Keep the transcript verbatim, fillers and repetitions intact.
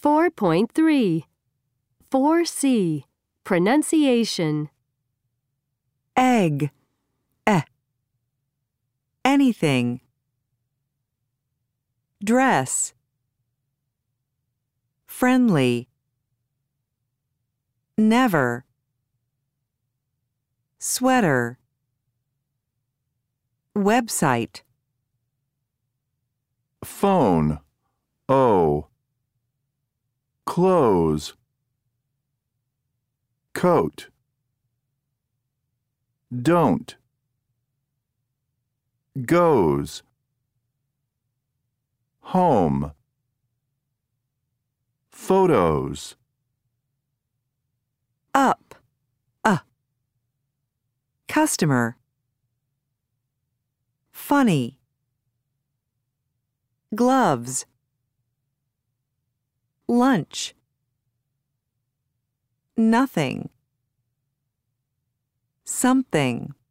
four point three. four C. Pronunciation. Egg. Eh. Anything. Dress. Friendly. Never. Sweater. Website. Phone. O. Clothes. Coat. Don't. Goes. Home. Photos. Up. Uh. Customer. Funny. Gloves. Lunch. Nothing. Something.